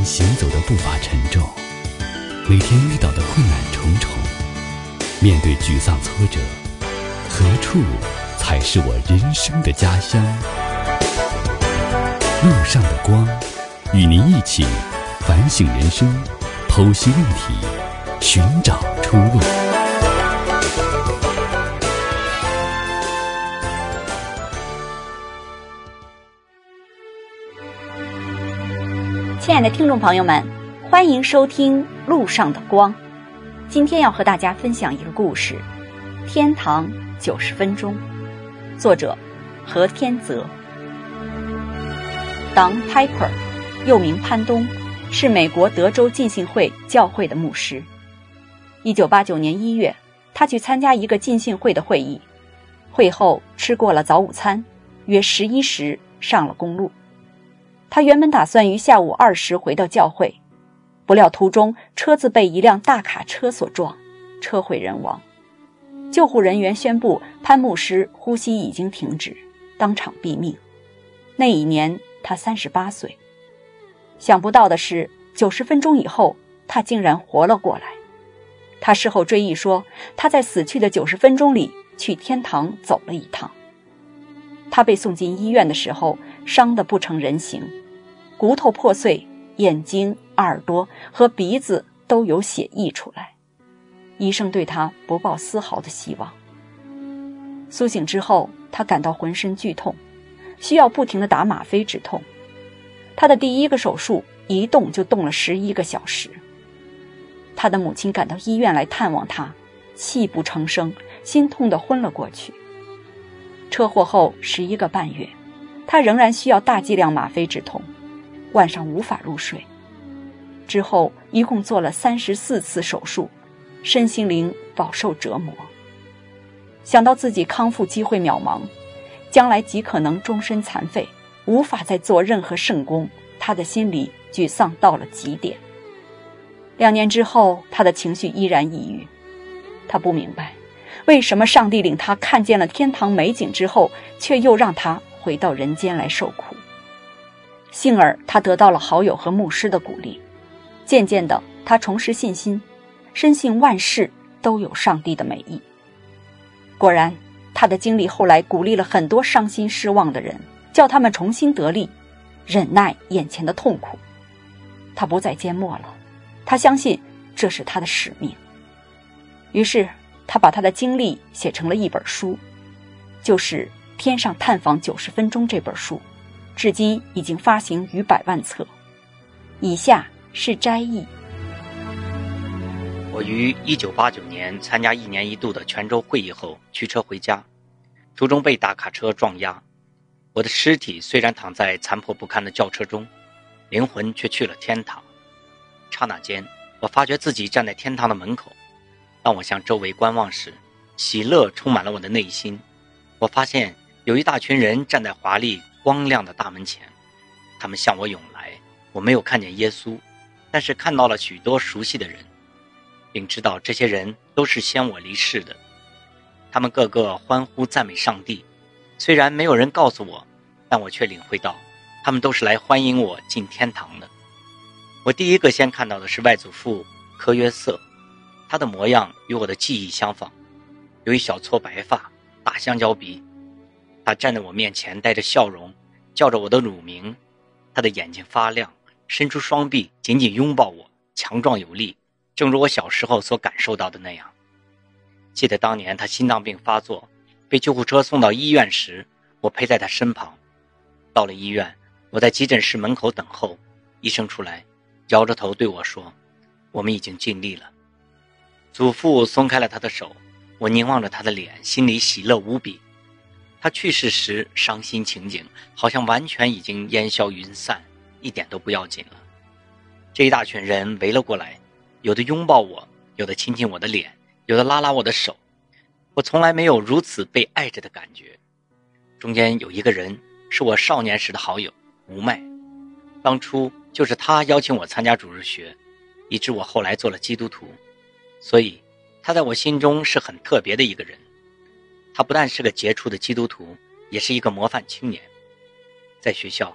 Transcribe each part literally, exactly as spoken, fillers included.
天行走的步伐沉重，每天遇到的困难重重，面对沮丧挫折，何处才是我人生的家乡？路上的光，与您一起反省人生，剖析问题，寻找出路。 亲爱的听众朋友们，欢迎收听《路上的光》。今天要和大家分享一个故事，《天堂九十分钟》，作者何天泽。Don Piper， 又名潘东，是美国德州浸信会教会的牧师。一九八九年一月，他去参加一个浸信会的会议，会后吃过了早午餐，约十一时上了公路。他原本打算于下午二时回到教会，不料途中车子被一辆大卡车所撞，车毁人亡。救护人员宣布潘牧师呼吸已经停止，当场毙命。那一年他三十八岁。想不到的是，九十分钟以后，他竟然活了过来。他事后追忆说，他在死去的九十分钟里去天堂走了一趟。他被送进医院的时候，伤得不成人形，骨头破碎，眼睛、耳朵和鼻子都有血溢出来。医生对他不抱丝毫的希望。苏醒之后，他感到浑身剧痛，需要不停地打吗啡止痛。他的第一个手术一动就动了十一个小时。他的母亲赶到医院来探望他，泣不成声，心痛地昏了过去。车祸后十一个半月，他仍然需要大剂量吗啡止痛，晚上无法入睡。之后一共做了三十四次手术，身心灵饱受折磨。想到自己康复机会渺茫，将来极可能终身残废，无法再做任何圣功，他的心里沮丧到了极点。两年之后，他的情绪依然抑郁。他不明白，为什么上帝领他看见了天堂美景之后，却又让他回到人间来受苦。幸而他得到了好友和牧师的鼓励，渐渐的他重拾信心，深信万事都有上帝的美意。果然，他的经历后来鼓励了很多伤心失望的人，叫他们重新得力，忍耐眼前的痛苦。他不再缄默了，他相信这是他的使命。于是他把他的经历写成了一本书，就是《天上探访九十分钟》这本书，至今已经发行逾百万册。以下是摘译。 我于一九八九年参加一年一度的全州会议后驱车回家，途中被大卡车撞压。我的尸体虽然躺在残破不堪的轿车中，灵魂却去了天堂。刹那间，我发觉自己站在天堂的门口。当我向周围观望时，喜乐充满了我的内心。我发现有一大群人站在华丽光亮的大门前，他们向我涌来。我没有看见耶稣，但是看到了许多熟悉的人，并知道这些人都是先我离世的。他们个个欢呼赞美上帝，虽然没有人告诉我，但我却领会到他们都是来欢迎我进天堂的。我第一个先看到的是外祖父科约瑟，他的模样与我的记忆相仿，有一小撮白发，大香蕉鼻。他站在我面前带着笑容，叫着我的乳名。他的眼睛发亮，伸出双臂紧紧拥抱我，强壮有力，正如我小时候所感受到的那样。记得当年他心脏病发作，被救护车送到医院时，我陪在他身旁。到了医院，我在急诊室门口等候，医生出来摇着头对我说，我们已经尽力了。祖父松开了他的手，我凝望着他的脸，心里喜乐无比。他去世时伤心情景好像完全已经烟消云散，一点都不要紧了。这一大群人围了过来，有的拥抱我，有的亲亲我的脸，有的拉拉我的手。我从来没有如此被爱着的感觉。中间有一个人是我少年时的好友吴麦，当初就是他邀请我参加主日学，以致我后来做了基督徒，所以他在我心中是很特别的一个人。他不但是个杰出的基督徒，也是一个模范青年。在学校，他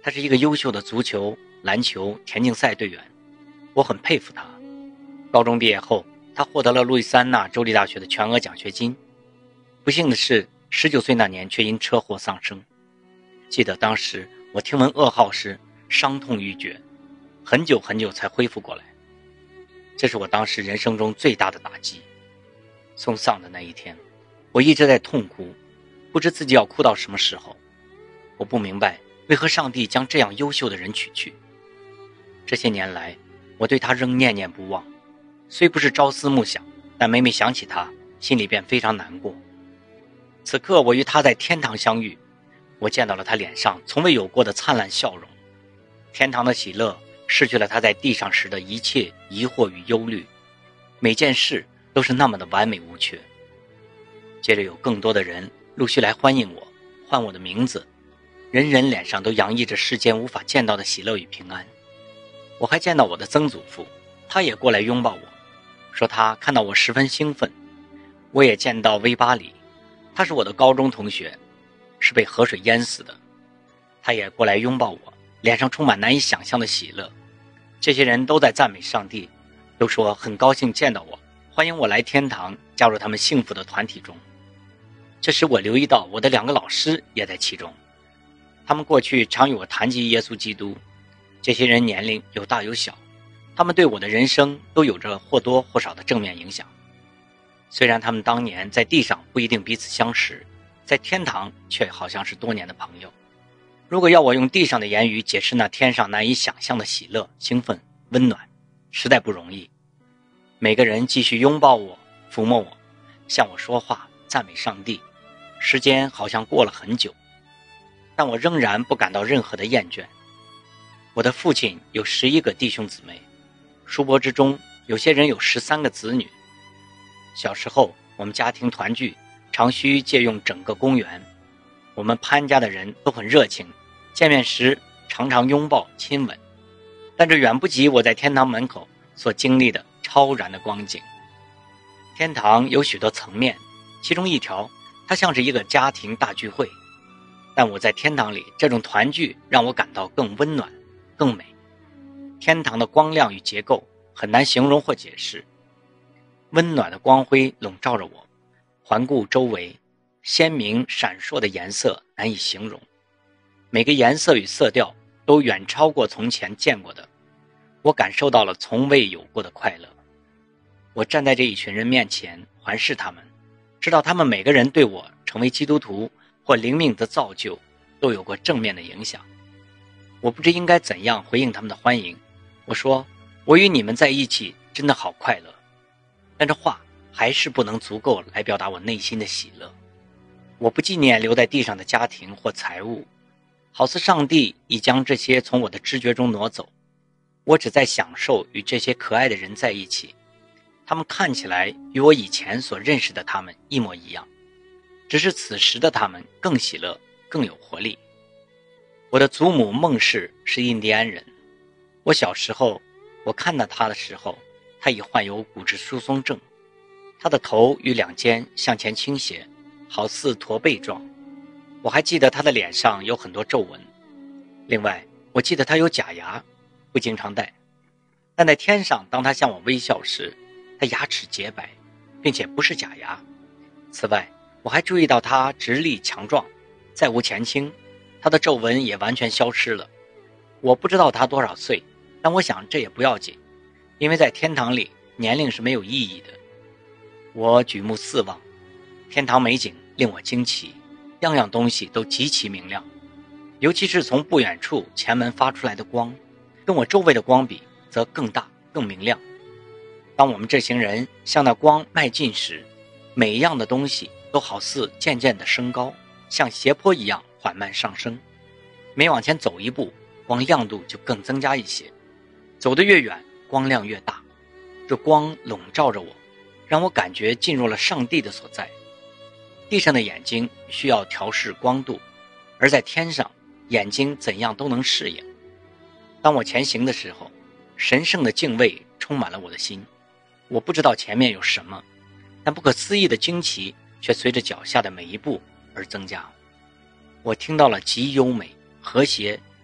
他是一个优秀的足球、篮球、田径赛队员，我很佩服他。高中毕业后，他获得了路易斯安那州立大学的全额奖学金。不幸的是，十九岁那年却因车祸丧生。记得当时我听闻噩耗时伤痛欲绝，很久很久才恢复过来。这是我当时人生中最大的打击。送丧的那一天，我一直在痛哭，不知自己要哭到什么时候。我不明白为何上帝将这样优秀的人取去。这些年来，我对他仍念念不忘，虽不是朝思暮想，但每每想起他，心里便非常难过。此刻我与他在天堂相遇，我见到了他脸上从未有过的灿烂笑容。天堂的喜乐失去了他在地上时的一切疑惑与忧虑，每件事都是那么的完美无缺。接着有更多的人陆续来欢迎我，唤我的名字，人人脸上都洋溢着世间无法见到的喜乐与平安。我还见到我的曾祖父，他也过来拥抱我，说他看到我十分兴奋。我也见到威巴里，他是我的高中同学，是被河水淹死的，他也过来拥抱我，脸上充满难以想象的喜乐。这些人都在赞美上帝，都说很高兴见到我，欢迎我来天堂，加入他们幸福的团体中。这时我留意到我的两个老师也在其中，他们过去常与我谈及耶稣基督。这些人年龄有大有小，他们对我的人生都有着或多或少的正面影响。虽然他们当年在地上不一定彼此相识，在天堂却好像是多年的朋友。如果要我用地上的言语解释那天上难以想象的喜乐、兴奋、温暖，实在不容易。每个人继续拥抱我，抚摸我，向我说话，赞美上帝。时间好像过了很久，但我仍然不感到任何的厌倦。我的父亲有十一个弟兄姊妹，叔伯之中有些人有十三个子女。小时候我们家庭团聚，常需借用整个公园。我们潘家的人都很热情，见面时常常拥抱亲吻，但这远不及我在天堂门口所经历的超然的光景。天堂有许多层面，其中一条它像是一个家庭大聚会，但我在天堂里这种团聚让我感到更温暖更美。天堂的光亮与结构很难形容或解释，温暖的光辉笼罩着我，环顾周围，鲜明闪烁的颜色难以形容，每个颜色与色调都远超过从前见过的。我感受到了从未有过的快乐。我站在这一群人面前环视他们，知道他们每个人对我成为基督徒或灵命的造就都有过正面的影响。我不知应该怎样回应他们的欢迎。我说，我与你们在一起真的好快乐。但这话还是不能足够来表达我内心的喜乐。我不纪念留在地上的家庭或财物，好似上帝已将这些从我的知觉中挪走。我只在享受与这些可爱的人在一起，他们看起来与我以前所认识的他们一模一样，只是此时的他们更喜乐，更有活力。我的祖母孟氏是印第安人，我小时候我看到她的时候，她已患有骨质疏松症，她的头与两肩向前倾斜，好似驼背状。我还记得她的脸上有很多皱纹。另外我记得她有假牙，不经常戴，但在天上当她向我微笑时，她牙齿洁白，并且不是假牙。此外我还注意到她直立强壮，再无前倾，她的皱纹也完全消失了。我不知道她多少岁，但我想这也不要紧，因为在天堂里年龄是没有意义的。我举目四望，天堂美景令我惊奇，样样东西都极其明亮，尤其是从不远处前门发出来的光，跟我周围的光比则更大更明亮。当我们这行人向那光迈进时，每一样的东西都好似渐渐地升高，像斜坡一样缓慢上升。每往前走一步，光亮度就更增加一些，走得越远，光亮越大。这光笼罩着我，让我感觉进入了上帝的所在。地上的眼睛需要调试光度，而在天上，眼睛怎样都能适应。当我前行的时候，神圣的敬畏充满了我的心。我不知道前面有什么，但不可思议的惊奇却随着脚下的每一步而增加。我听到了极优美、和谐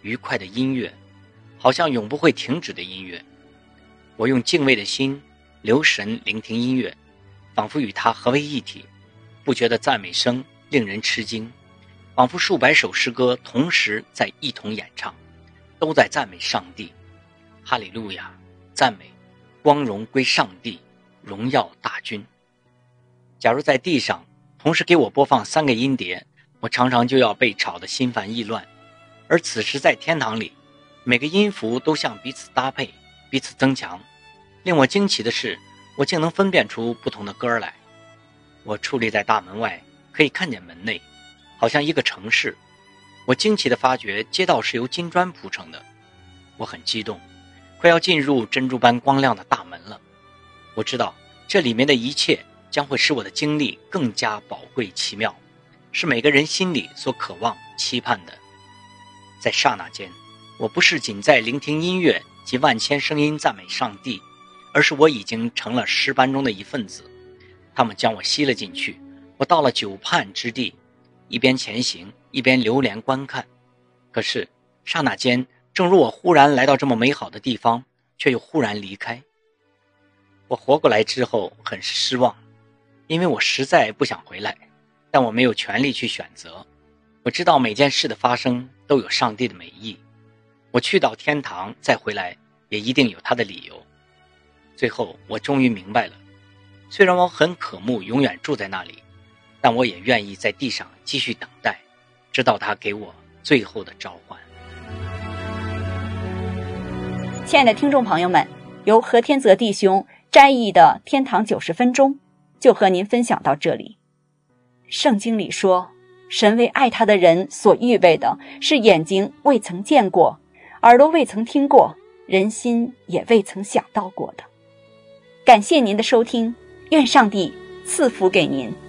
愉快的音乐，好像永不会停止的音乐。我用敬畏的心留神聆听音乐，仿佛与它合为一体，不觉得赞美声令人吃惊，仿佛数百首诗歌同时在一同演唱，都在赞美上帝。哈利路亚，赞美，光荣归上帝，荣耀大君。假如在地上同时给我播放三个音碟，我常常就要被吵得心烦意乱。而此时在天堂里，每个音符都像彼此搭配，彼此增强。令我惊奇的是，我竟能分辨出不同的歌来。我矗立在大门外，可以看见门内，好像一个城市。我惊奇地发觉街道是由金砖铺成的。我很激动，快要进入珍珠般光亮的大门了。我知道这里面的一切将会使我的经历更加宝贵奇妙，是每个人心里所渴望期盼的。在刹那间，我不是仅在聆听音乐及万千声音赞美上帝，而是我已经成了诗班中的一份子。他们将我吸了进去，我到了久盼之地，一边前行一边流连观看。可是刹那间，正如我忽然来到这么美好的地方，却又忽然离开。我活过来之后很是失望，因为我实在不想回来，但我没有权利去选择。我知道每件事的发生都有上帝的美意，我去到天堂再回来也一定有他的理由。最后我终于明白了，虽然我很渴慕永远住在那里，但我也愿意在地上继续等待，直到他给我最后的召唤。 亲爱的听众朋友们，由何天泽弟兄摘译的《天堂九十分钟》就和您分享到这里。圣经里说，神为爱他的人所预备的是眼睛未曾见过，耳朵未曾听过，人心也未曾想到过的。感谢您的收听，愿上帝赐福给您。